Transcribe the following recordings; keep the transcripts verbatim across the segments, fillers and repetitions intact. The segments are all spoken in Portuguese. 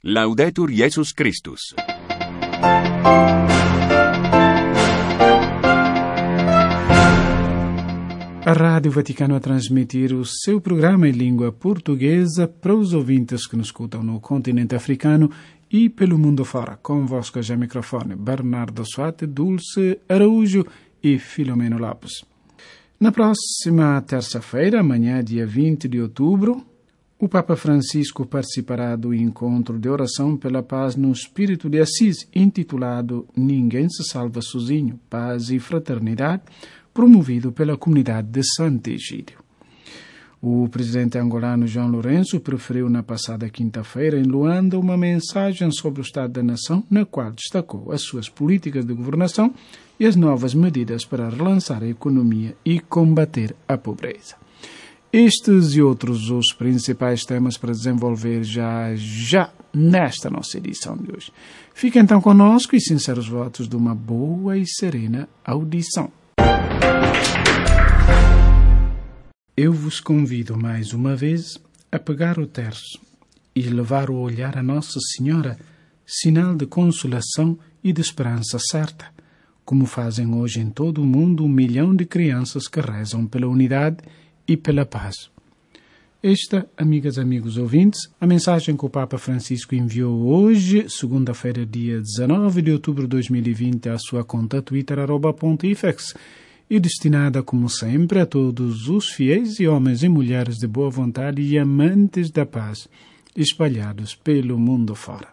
Laudetur Jesus Christus. A Rádio Vaticano a transmitir o seu programa em língua portuguesa para os ouvintes que nos escutam no continente africano e pelo mundo fora. Convosco já microfone Bernardo Suate, Dulce Araújo e Filomeno Lopes. Na próxima terça-feira, amanhã, dia vinte de outubro, o Papa Francisco participará do encontro de oração pela paz no Espírito de Assis, intitulado Ninguém se salva sozinho, paz e fraternidade, promovido pela comunidade de Sant'Egidio. O presidente angolano João Lourenço preferiu na passada quinta-feira em Luanda uma mensagem sobre o Estado da Nação, na qual destacou as suas políticas de governação e as novas medidas para relançar a economia e combater a pobreza. Estes e outros os principais temas para desenvolver já já nesta nossa edição de hoje. Fique então conosco e sinceros votos de uma boa e serena audição. Eu vos convido mais uma vez a pegar o terço e levar o olhar a Nossa Senhora, sinal de consolação e de esperança certa, como fazem hoje em todo o mundo um milhão de crianças que rezam pela unidade e pela paz. Esta, amigas e amigos ouvintes, a mensagem que o Papa Francisco enviou hoje, segunda-feira, dia dezanove de outubro de dois mil e vinte, à sua conta Twitter, arroba pontifex, e destinada, como sempre, a todos os fiéis e homens e mulheres de boa vontade e amantes da paz, espalhados pelo mundo fora.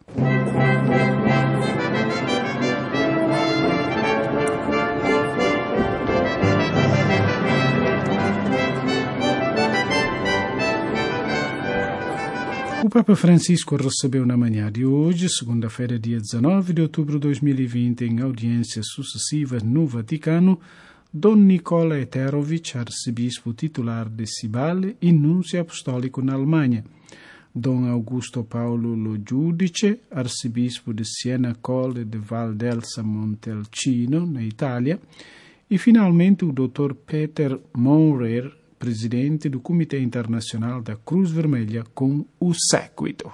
O Papa Francisco recebeu na manhã de hoje, segunda-feira, dia dezanove de outubro de dois mil e vinte, em audiências sucessivas no Vaticano, Dom Nicola Eterovich, arcebispo titular de Cibale e núncio apostólico na Alemanha, Dom Augusto Paulo Lo Giudice, arcebispo de Siena Colle de Valdelsa Montalcino, na Itália, e finalmente o doutor Peter Maurer, presidente do Comitê Internacional da Cruz Vermelha, com o séquito.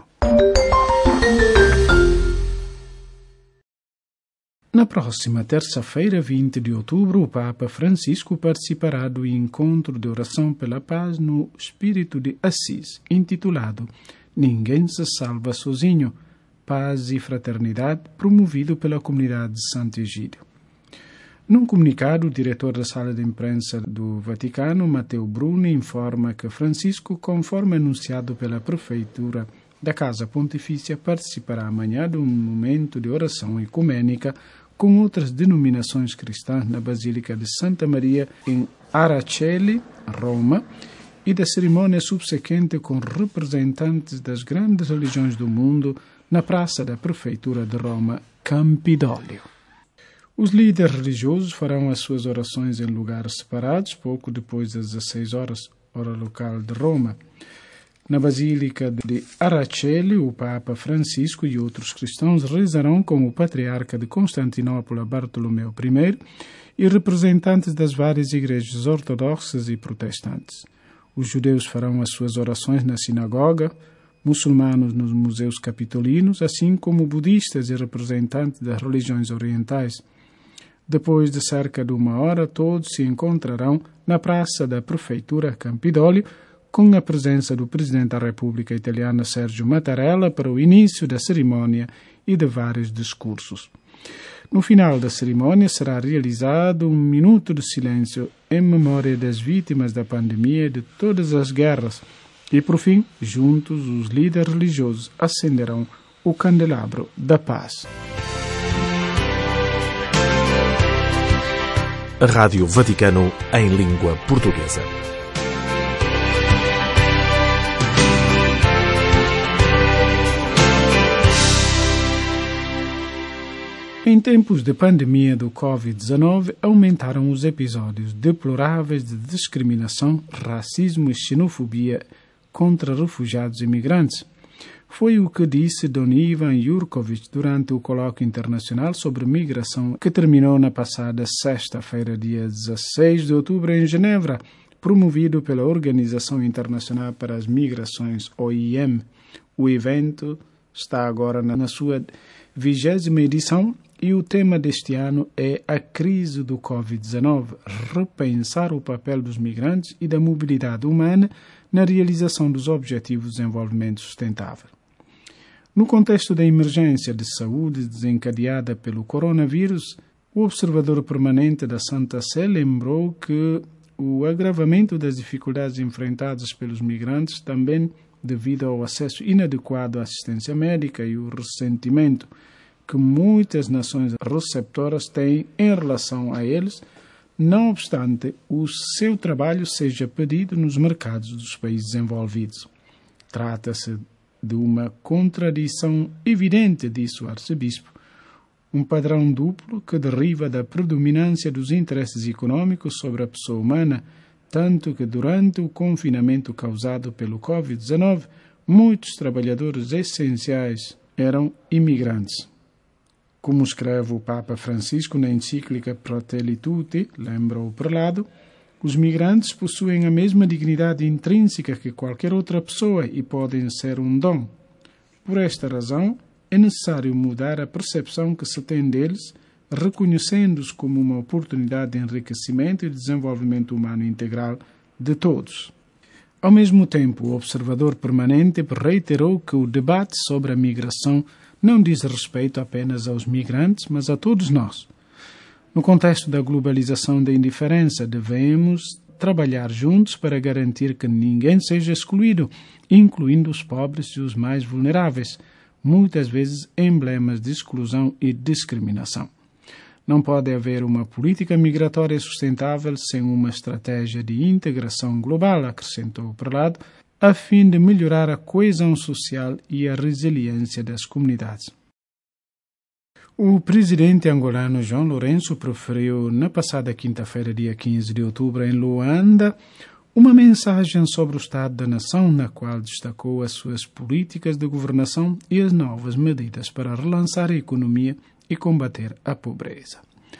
Na próxima terça-feira, vinte de outubro, o Papa Francisco participará do encontro de oração pela paz no Espírito de Assis, intitulado Ninguém se salva sozinho, paz e fraternidade, promovido pela comunidade de Sant'Egidio. Num comunicado, o diretor da sala de imprensa do Vaticano, Matteo Bruni, informa que Francisco, conforme anunciado pela Prefeitura da Casa Pontifícia, participará amanhã de um momento de oração ecumênica com outras denominações cristãs na Basílica de Santa Maria, em Araceli, Roma, e da cerimônia subsequente com representantes das grandes religiões do mundo na Praça da Prefeitura de Roma, Campidoglio. Os líderes religiosos farão as suas orações em lugares separados, pouco depois das dezesseis horas, hora local de Roma. Na Basílica de Araceli, o Papa Francisco e outros cristãos rezarão com o Patriarca de Constantinopla, Bartolomeu I, e representantes das várias igrejas ortodoxas e protestantes. Os judeus farão as suas orações na sinagoga, muçulmanos nos museus capitolinos, assim como budistas e representantes das religiões orientais. Depois de cerca de uma hora, todos se encontrarão na Praça da Prefeitura Campidoglio, com a presença do Presidente da República Italiana Sergio Mattarella para o início da cerimônia e de vários discursos. No final da cerimônia será realizado um minuto de silêncio em memória das vítimas da pandemia e de todas as guerras e, por fim, juntos, os líderes religiosos acenderão o candelabro da paz. Rádio Vaticano em língua portuguesa. Em tempos de pandemia do covid dezenove, aumentaram os episódios deploráveis de discriminação, racismo e xenofobia contra refugiados e imigrantes. Foi o que disse Dom Ivan Jurkovic durante o colóquio internacional sobre migração que terminou na passada sexta-feira, dia dezesseis de outubro, em Genebra, promovido pela Organização Internacional para as Migrações, O I M. O evento está agora na sua vigésima edição e o tema deste ano é a crise do covid dezenove, repensar o papel dos migrantes e da mobilidade humana na realização dos Objetivos de Desenvolvimento Sustentável. No contexto da emergência de saúde desencadeada pelo coronavírus, o observador permanente da Santa Sé lembrou que o agravamento das dificuldades enfrentadas pelos migrantes, também devido ao acesso inadequado à assistência médica e o ressentimento que muitas nações receptoras têm em relação a eles, não obstante o seu trabalho seja pedido nos mercados dos países desenvolvidos. Trata-se de uma contradição evidente, disse o arcebispo, um padrão duplo que deriva da predominância dos interesses econômicos sobre a pessoa humana, tanto que durante o confinamento causado pelo covid dezenove, muitos trabalhadores essenciais eram imigrantes. Como escreve o Papa Francisco na encíclica Fratelli Tutti, lembra o prelado, os migrantes possuem a mesma dignidade intrínseca que qualquer outra pessoa e podem ser um dom. Por esta razão, é necessário mudar a percepção que se tem deles, reconhecendo-os como uma oportunidade de enriquecimento e desenvolvimento humano integral de todos. Ao mesmo tempo, o observador permanente reiterou que o debate sobre a migração não diz respeito apenas aos migrantes, mas a todos nós. No contexto da globalização da indiferença, devemos trabalhar juntos para garantir que ninguém seja excluído, incluindo os pobres e os mais vulneráveis, muitas vezes emblemas de exclusão e discriminação. Não pode haver uma política migratória sustentável sem uma estratégia de integração global, acrescentou o prelado, a fim de melhorar a coesão social e a resiliência das comunidades. O presidente angolano João Lourenço proferiu na passada quinta-feira, dia quinze de outubro, em Luanda, uma mensagem sobre o estado da nação, na qual destacou as suas políticas de governação e as novas medidas para relançar a economia e combater a pobreza.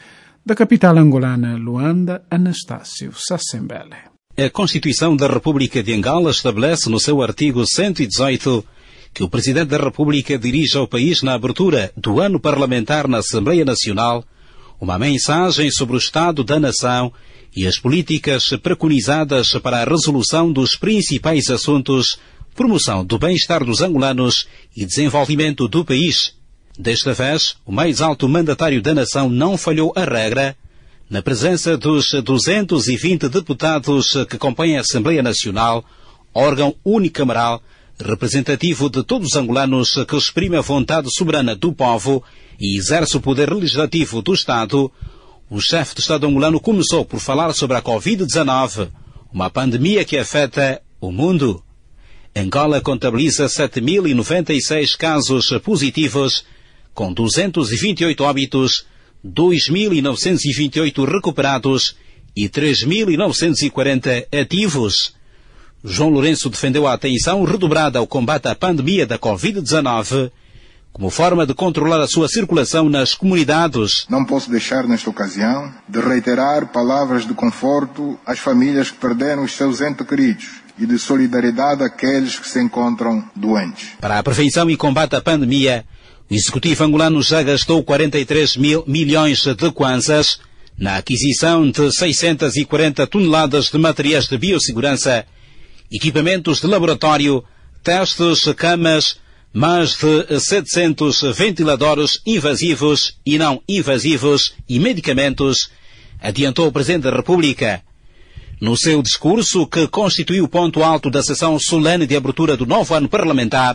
Da capital angolana, Luanda, Anastácio Sassembele. A Constituição da República de Angola estabelece no seu artigo cento e dezoito que o Presidente da República dirige ao país na abertura do ano parlamentar na Assembleia Nacional uma mensagem sobre o estado da nação e as políticas preconizadas para a resolução dos principais assuntos, promoção do bem-estar dos angolanos e desenvolvimento do país. Desta vez, o mais alto mandatário da nação não falhou a regra, na presença dos duzentos e vinte deputados que compõem a Assembleia Nacional, órgão unicameral, representativo de todos os angolanos que exprime a vontade soberana do povo e exerce o poder legislativo do Estado, o chefe de Estado angolano começou por falar sobre a covid dezenove, uma pandemia que afeta o mundo. Angola contabiliza sete mil e noventa e seis casos positivos, com duzentos e vinte e oito óbitos, dois mil novecentos e vinte e oito recuperados e três mil novecentos e quarenta ativos. João Lourenço defendeu a atenção redobrada ao combate à pandemia da covid dezenove como forma de controlar a sua circulação nas comunidades. Não posso deixar nesta ocasião de reiterar palavras de conforto às famílias que perderam os seus entes queridos e de solidariedade àqueles que se encontram doentes. Para a prevenção e combate à pandemia, o Executivo angolano já gastou quarenta e três mil milhões de kwanzas na aquisição de seiscentas e quarenta toneladas de materiais de biossegurança, equipamentos de laboratório, testes, camas, mais de setecentos ventiladores invasivos e não invasivos e medicamentos, adiantou o Presidente da República. No seu discurso, que constituiu o ponto alto da sessão solene de abertura do novo ano parlamentar,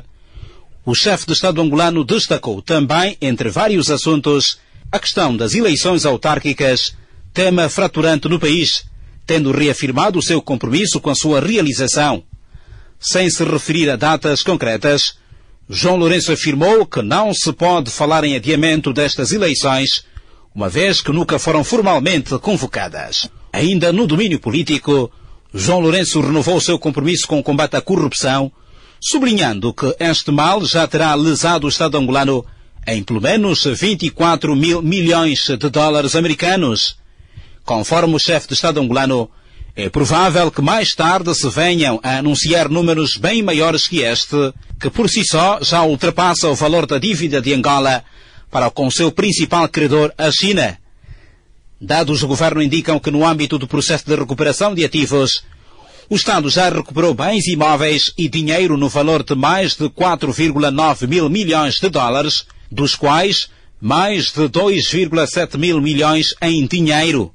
o chefe de Estado angolano destacou também, entre vários assuntos, a questão das eleições autárquicas, tema fraturante no país, tendo reafirmado o seu compromisso com a sua realização. Sem se referir a datas concretas, João Lourenço afirmou que não se pode falar em adiamento destas eleições, uma vez que nunca foram formalmente convocadas. Ainda no domínio político, João Lourenço renovou o seu compromisso com o combate à corrupção, sublinhando que este mal já terá lesado o Estado angolano em pelo menos vinte e quatro mil milhões de dólares americanos. Conforme o chefe de Estado angolano, É provável que mais tarde se venham a anunciar números bem maiores que este, que por si só já ultrapassa o valor da dívida de Angola para com seu principal credor, a China. Dados do governo indicam que no âmbito do processo de recuperação de ativos, o Estado já recuperou bens imóveis e dinheiro no valor de mais de quatro vírgula nove mil milhões de dólares, dos quais mais de dois vírgula sete mil milhões em dinheiro.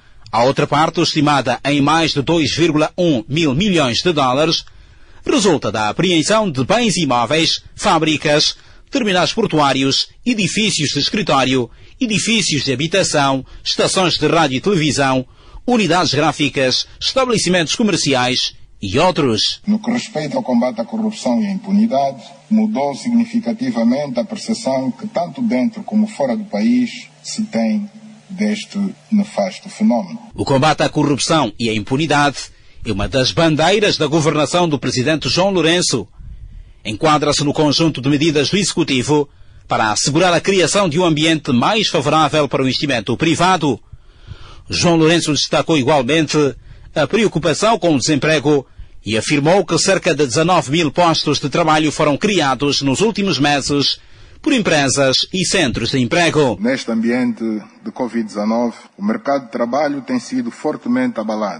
A outra parte, estimada em mais de dois vírgula um mil milhões de dólares, resulta da apreensão de bens imóveis, fábricas, terminais portuários, edifícios de escritório, edifícios de habitação, estações de rádio e televisão, unidades gráficas, estabelecimentos comerciais e outros. No que respeita ao combate à corrupção e à impunidade, mudou significativamente a percepção que tanto dentro como fora do país se tem deste nefasto fenómeno. O combate à corrupção e à impunidade é uma das bandeiras da governação do presidente João Lourenço. Enquadra-se no conjunto de medidas do Executivo para assegurar a criação de um ambiente mais favorável para o investimento privado. João Lourenço destacou igualmente a preocupação com o desemprego e afirmou que cerca de dezanove mil postos de trabalho foram criados nos últimos meses por empresas e centros de emprego. Neste ambiente de covid dezenove, o mercado de trabalho tem sido fortemente abalado.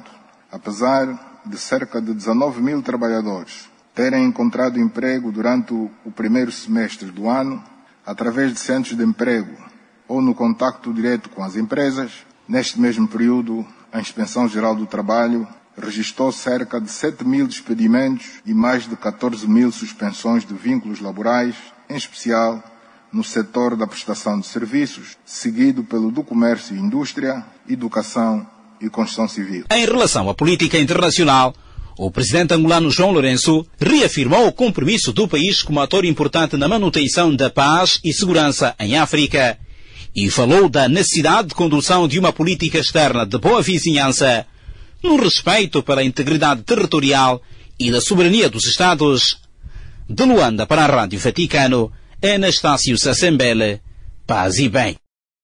Apesar de cerca de dezanove mil trabalhadores terem encontrado emprego durante o primeiro semestre do ano, através de centros de emprego ou no contacto direto com as empresas, neste mesmo período, a Inspeção Geral do Trabalho registrou cerca de sete mil despedimentos e mais de catorze mil suspensões de vínculos laborais, em especial no setor da prestação de serviços, seguido pelo do comércio e indústria, educação e construção civil. Em relação à política internacional, o presidente angolano João Lourenço reafirmou o compromisso do país como ator importante na manutenção da paz e segurança em África e falou da necessidade de condução de uma política externa de boa vizinhança, no respeito pela integridade territorial e da soberania dos Estados. De Luanda para a Rádio Vaticano, Anastácio Sassembele, paz e bem.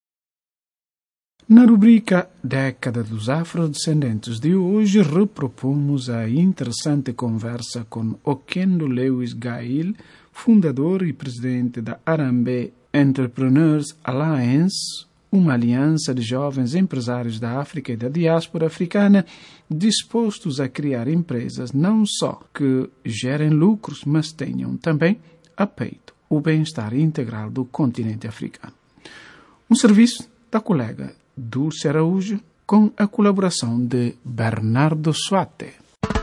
Na rubrica Década dos Afrodescendentes de hoje, repropomos a interessante conversa com Oquendo Lewis Gayle, fundador e presidente da Harambee Entrepreneurs Alliance, uma aliança de jovens empresários da África e da diáspora africana dispostos a criar empresas não só que gerem lucros, mas tenham também a peito o bem-estar integral do continente africano. Um serviço da colega Dulce Araújo com a colaboração de Bernardo Suate.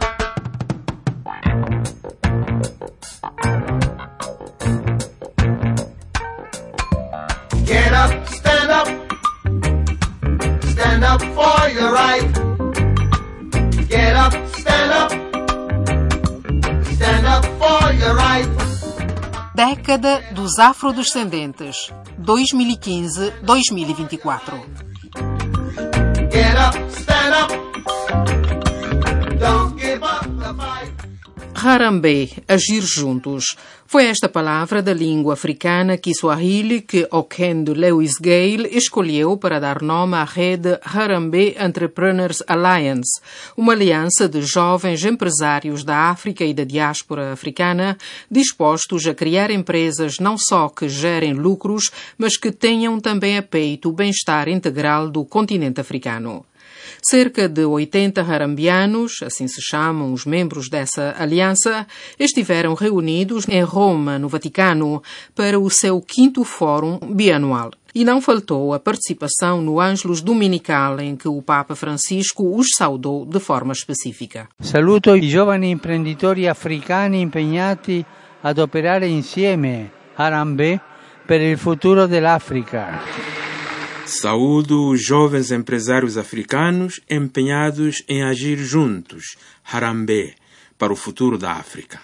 Get up, stand up, stand up for your right. Get up, stand up, stand up for your right. Década dos Afrodescendentes, dois mil e quinze a dois mil e vinte e quatro. Get up, stand up, don't give up the fight. Harambee, agir juntos. Foi esta palavra da língua africana Kiswahili que Oquendo Lewis Gayle escolheu para dar nome à rede Harambee Entrepreneurs Alliance, uma aliança de jovens empresários da África e da diáspora africana dispostos a criar empresas não só que gerem lucros, mas que tenham também a peito o bem-estar integral do continente africano. Cerca de oitenta harambianos, assim se chamam os membros dessa aliança, estiveram reunidos em Roma, no Vaticano, para o seu quinto fórum bianual. E não faltou a participação no Ângelus Dominical, em que o Papa Francisco os saudou de forma específica. Saluto i giovani imprenditori africani impegnati ad operare insieme, Harambee, per il futuro dell'Africa. Saúdo os jovens empresários africanos empenhados em agir juntos, Harambee, para o futuro da África.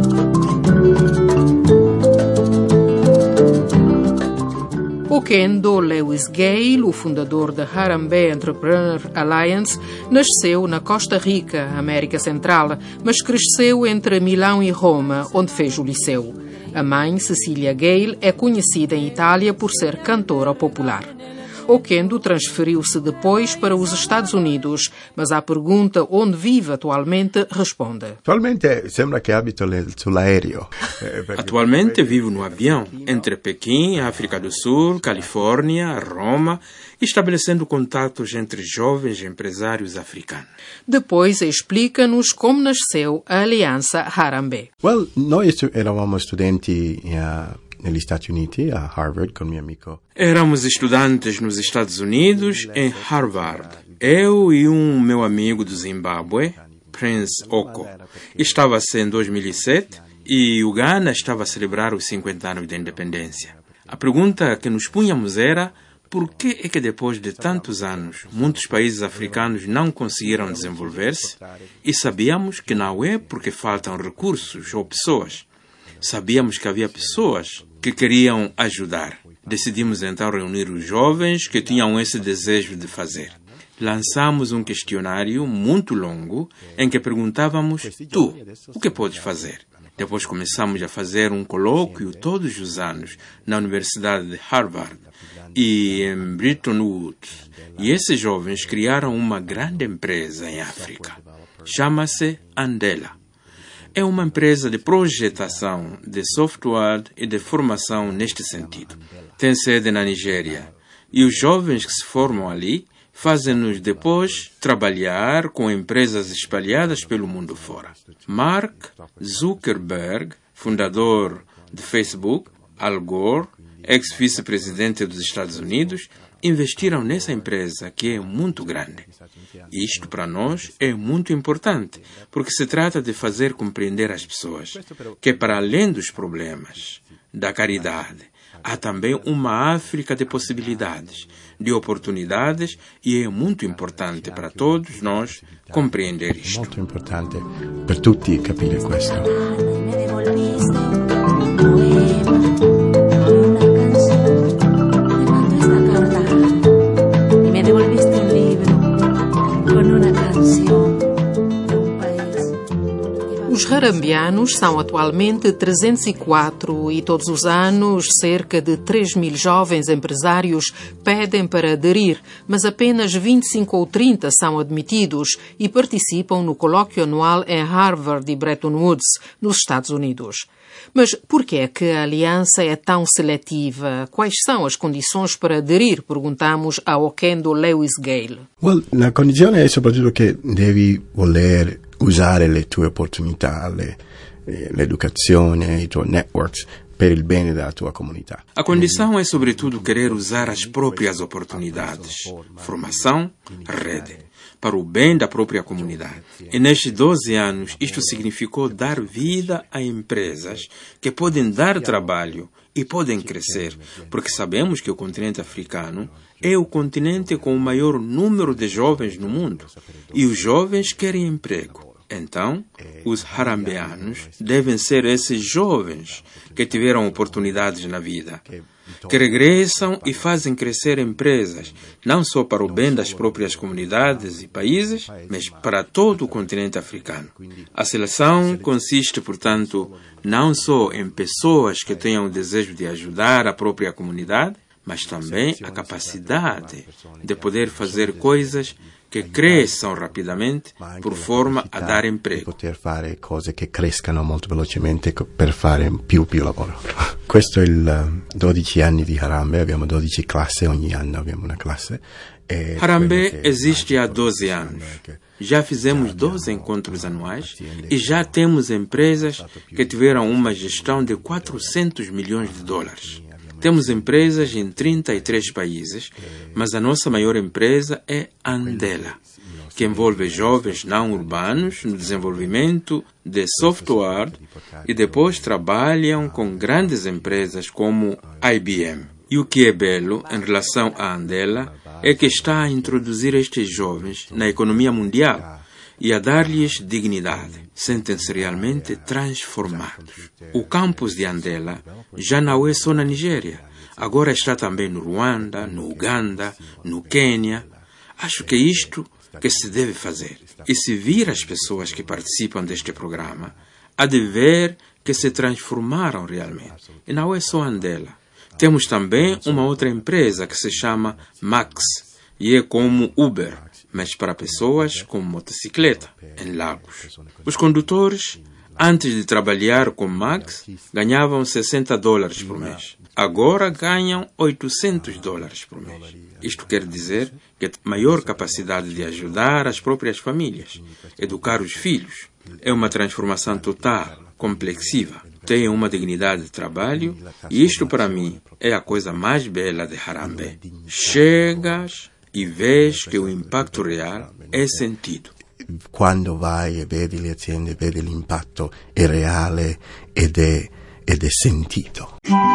Oquendo Lewis Gayle, o fundador da Harambee Entrepreneur Alliance, nasceu na Costa Rica, América Central, mas cresceu entre Milão e Roma, onde fez o liceu. A mãe, Cecília Gayle, é conhecida em Itália por ser cantora popular. Oquendo transferiu-se depois para os Estados Unidos, mas à pergunta onde vive atualmente, responde: Atualmente sembra que abito sull'aereo. Atualmente vivo no avião, entre Pequim, África do Sul, Califórnia, Roma, estabelecendo contatos entre jovens empresários africanos. Depois explica-nos como nasceu a Aliança Harambee. Well, noi eravamo studenti uh, negli Stati Uniti, a Harvard, con mio amico. Éramos estudantes nos Estados Unidos, em Harvard. Eu e um meu amigo do Zimbábue, Prince Oko. Estava-se em dois mil e sete e o Ghana estava a celebrar os cinquenta anos de independência. A pergunta que nos punhamos era: por que é que depois de tantos anos muitos países africanos não conseguiram desenvolver-se? E sabíamos que não é porque faltam recursos ou pessoas. Sabíamos que havia pessoas que queriam ajudar. Decidimos então reunir os jovens que tinham esse desejo de fazer. Lançamos um questionário muito longo em que perguntávamos: tu, o que podes fazer? Depois começamos a fazer um colóquio todos os anos na Universidade de Harvard e em Bretton Woods. E esses jovens criaram uma grande empresa em África. Chama-se Andela. É uma empresa de projetação de software e de formação neste sentido. Tem sede na Nigéria. E os jovens que se formam ali fazem-nos depois trabalhar com empresas espalhadas pelo mundo fora. Mark Zuckerberg, fundador de Facebook, Al Gore, ex-vice-presidente dos Estados Unidos, investiram nessa empresa que é muito grande. Isto para nós é muito importante, porque se trata de fazer compreender às pessoas que, para além dos problemas, da caridade, há também uma África de possibilidades, de oportunidades, e é muito importante para todos nós compreender isto. Muito importante para tutti capire questo. Os harambeanos são atualmente trezentos e quatro e todos os anos cerca de três mil jovens empresários pedem para aderir, mas apenas vinte e cinco ou trinta são admitidos e participam no colóquio anual em Harvard e Bretton Woods, nos Estados Unidos. Mas por que é que a aliança é tão seletiva? Quais são as condições para aderir? Perguntamos a Oquendo Lewis Gale. Well, la condizione è soprattutto che devi voler usare le tue opportunità, le, l'educazione, i tuoi networks per il bene della tua comunità. A condição é, sobretudo, querer usar as próprias oportunidades, formação, rede, para o bem da própria comunidade. E nestes doze anos, isto significou dar vida a empresas que podem dar trabalho e podem crescer, porque sabemos que o continente africano é o continente com o maior número de jovens no mundo. E os jovens querem emprego. Então, os harambeanos devem ser esses jovens que tiveram oportunidades na vida, que regressam e fazem crescer empresas, não só para o bem das próprias comunidades e países, mas para todo o continente africano. A seleção consiste, portanto, não só em pessoas que tenham o desejo de ajudar a própria comunidade, mas também a capacidade de poder fazer coisas che cresçam rapidamente por forma a dar emprego. Poter fare cose che crescano molto velocemente per fare più più lavoro. Questo è il dodici anni di Harambee, abbiamo dodici classi, ogni anno abbiamo una classe. Harambee existe há doze anos. Já fizemos doze encontros anuais e já temos empresas que tiveram uma gestão de quatrocentos milhões de dólares. Temos empresas em trinta e três países, mas a nossa maior empresa é Andela, que envolve jovens não urbanos no desenvolvimento de software e depois trabalham com grandes empresas como I B M. E o que é belo em relação à Andela é que está a introduzir estes jovens na economia mundial e a dar-lhes dignidade. Sentem-se realmente transformados. O campus de Andela já não é só na Nigéria. Agora está também no Ruanda, no Uganda, no Quênia. Acho que é isto que se deve fazer. E se vir as pessoas que participam deste programa, há de ver que se transformaram realmente. E não é só Andela. Temos também uma outra empresa que se chama Max, e é como Uber, mas para pessoas com motocicleta, em Lagos. Os condutores, antes de trabalhar com Max, ganhavam sessenta dólares por mês. Agora ganham oitocentos dólares por mês. Isto quer dizer que a maior capacidade de ajudar as próprias famílias, educar os filhos. É uma transformação total, complexiva. Tem uma dignidade de trabalho e isto para mim é a coisa mais bela de Harambee. Chegas e vês que o impacto real é sentido. Quando vai e vedi le aziende, vedi l'impatto è reale ed è, ed è sentito.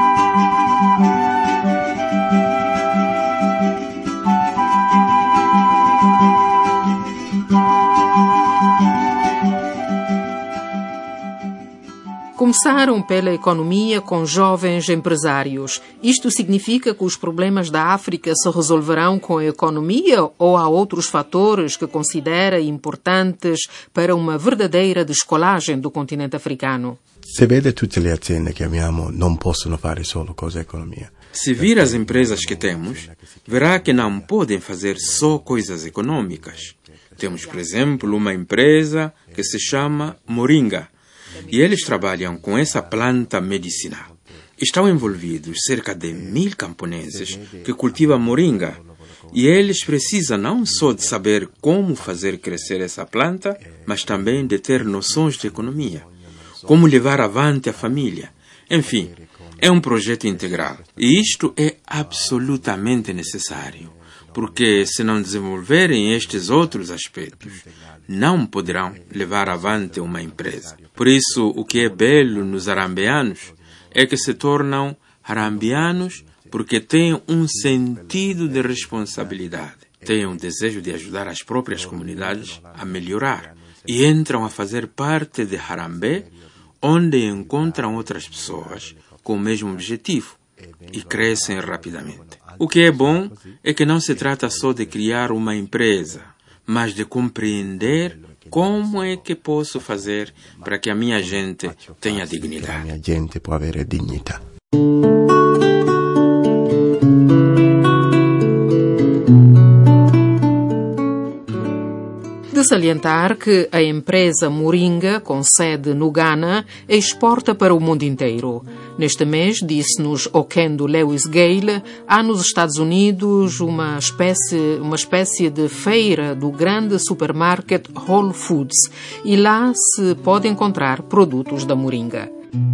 Começaram pela economia com jovens empresários. Isto significa que os problemas da África se resolverão com a economia ou há outros fatores que considera importantes para uma verdadeira descolagem do continente africano? Se vede tutte le aziende che abbiamo non possono fare solo cose economia. Se vir as empresas que temos, verá que não podem fazer só coisas econômicas. Temos, por exemplo, uma empresa que se chama Moringa. E eles trabalham com essa planta medicinal. Estão envolvidos cerca de mil camponeses que cultivam moringa. E eles precisam não só de saber como fazer crescer essa planta, mas também de ter noções de economia. Como levar avante a família. Enfim, é um projeto integral. E isto é absolutamente necessário. Porque se não desenvolverem estes outros aspectos, não poderão levar avante uma empresa. Por isso, o que é belo nos harambeanos é que se tornam harambeanos porque têm um sentido de responsabilidade, têm um desejo de ajudar as próprias comunidades a melhorar e entram a fazer parte de Harambee, onde encontram outras pessoas com o mesmo objetivo e crescem rapidamente. O que é bom é que não se trata só de criar uma empresa, mas de compreender como é que posso fazer para que a minha gente tenha dignidade. A minha gente può avere dignità. De salientar que a empresa Moringa, com sede no Ghana, exporta para o mundo inteiro. Neste mês, disse-nos Okendo Lewis Gale, há nos Estados Unidos uma espécie, uma espécie de feira do grande supermarket Whole Foods e lá se pode encontrar produtos da Moringa.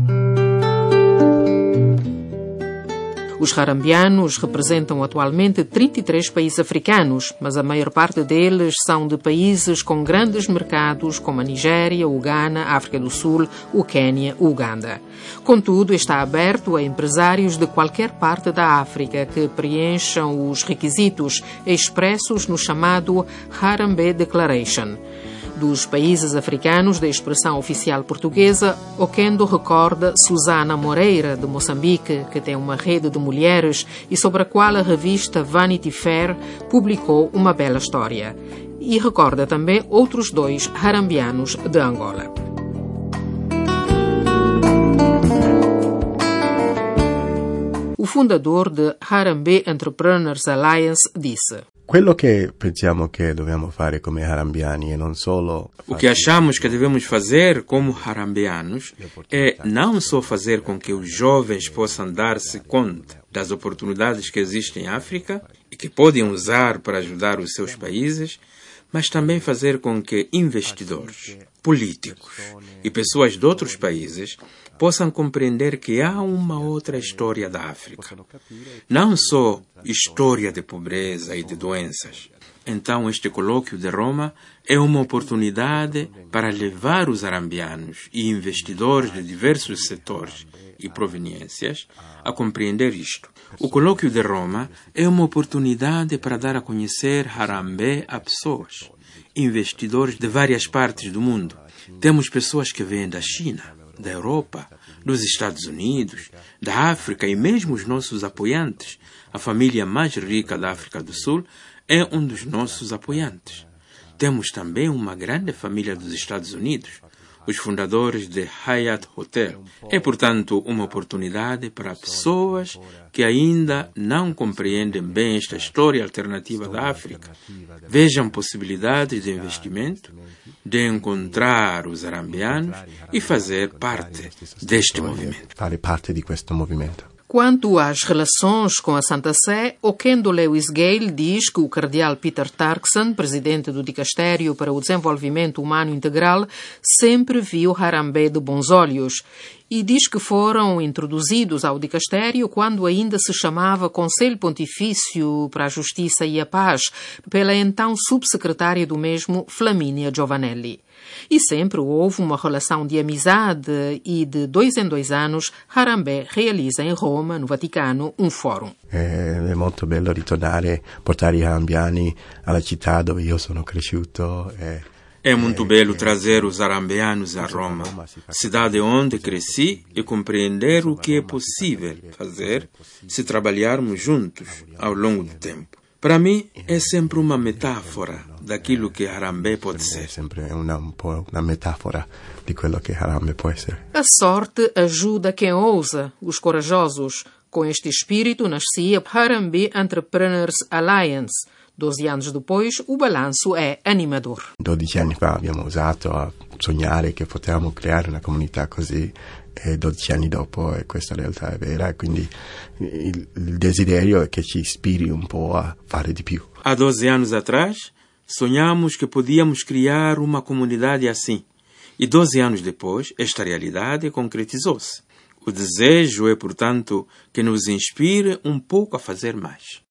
Os harambeanos representam atualmente trinta e três países africanos, mas a maior parte deles são de países com grandes mercados como a Nigéria, o Ghana, a África do Sul, o Quênia, o Uganda. Contudo, está aberto a empresários de qualquer parte da África que preencham os requisitos expressos no chamado Harambee Declaration. Dos países africanos da expressão oficial portuguesa, Okendo recorda Susana Moreira, de Moçambique, que tem uma rede de mulheres e sobre a qual a revista Vanity Fair publicou uma bela história. E recorda também outros dois harambeanos de Angola. O fundador de Harambee Entrepreneurs Alliance disse: Quello che pensiamo che dobbiamo fare come harambeani e non solo... O que achamos que devemos fazer como harambeanos é não só fazer com que os jovens possam dar-se conta das oportunidades que existem em África e que podem usar para ajudar os seus países, mas também fazer com que investidores, políticos e pessoas de outros países possam compreender que há uma outra história da África. Não só história de pobreza e de doenças. Então, este colóquio de Roma é uma oportunidade para levar os harambeanos e investidores de diversos setores e proveniências a compreender isto. O colóquio de Roma é uma oportunidade para dar a conhecer Harambee a pessoas, investidores de várias partes do mundo. Temos pessoas que vêm da China, da Europa, dos Estados Unidos, da África e mesmo os nossos apoiantes. A família mais rica da África do Sul é um dos nossos apoiantes. Temos também uma grande família dos Estados Unidos, os fundadores de Hyatt Hotel. É, portanto, uma oportunidade para pessoas que ainda não compreendem bem esta história alternativa da África. Vejam possibilidades de investimento, de encontrar os arambianos e fazer parte deste movimento. Fare parte di questo movimento. Quanto às relações com a Santa Sé, Oquendo Lewis Gale diz que o cardeal Peter Turkson, presidente do Dicastério para o Desenvolvimento Humano Integral, sempre viu Harambé de bons olhos e diz que foram introduzidos ao dicastério quando ainda se chamava Conselho Pontifício para a Justiça e a Paz, pela então subsecretária do mesmo, Flaminia Giovanelli. E sempre houve uma relação de amizade e de dois em dois anos Harambé realiza em Roma, no Vaticano, um fórum. È molto bello ritornare, portare i arambiani alla città dove io sono cresciuto. E... É muito belo trazer os arambianos a Roma, cidade onde cresci, e compreender o que é possível fazer se trabalharmos juntos ao longo do tempo. Para mim, é sempre uma metáfora daquilo que Harambé pode ser. É sempre uma, um po' una metafora di quello che Harambé può essere. A sorte ajuda quem ousa, os corajosos. Com este espírito nascia Harambé Entrepreneurs Alliance. Doze anos depois, o balanço é animador. Dodici anni fa abbiamo osato a sognare che potevamo creare una comunità così, e dodici anni dopo e questa realtà è vera, quindi il, il desiderio è che ci ispiri un po' a fare di più. Há doze anos atrás, sonhamos que podíamos criar uma comunidade assim. E doze anos depois, esta realidade concretizou-se. O desejo é, portanto, que nos inspire um pouco a fazer mais.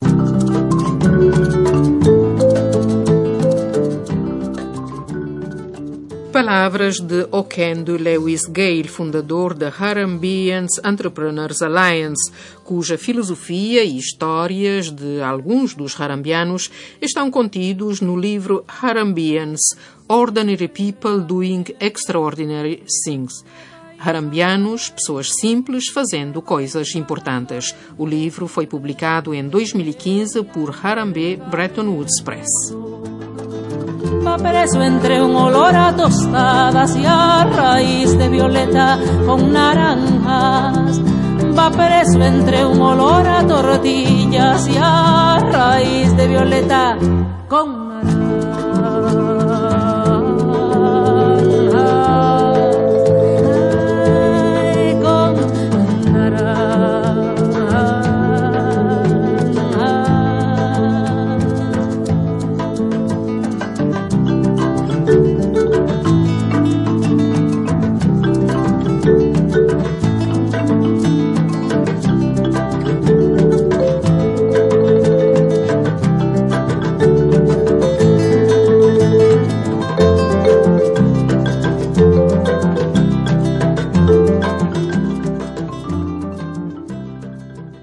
Palavras de Oquendo Lewis Gale, fundador da Harambeans Entrepreneurs Alliance, cuja filosofia e histórias de alguns dos harambianos estão contidos no livro Harambeans, Ordinary People Doing Extraordinary Things. Harambianos, pessoas simples fazendo coisas importantes. O livro foi publicado em dois mil e quinze por Harambee Bretton Woods Press. Va preso entre un olor a tostadas y a raíz de violeta con naranjas. Va preso entre un olor a tortillas y a raíz de violeta con naranjas.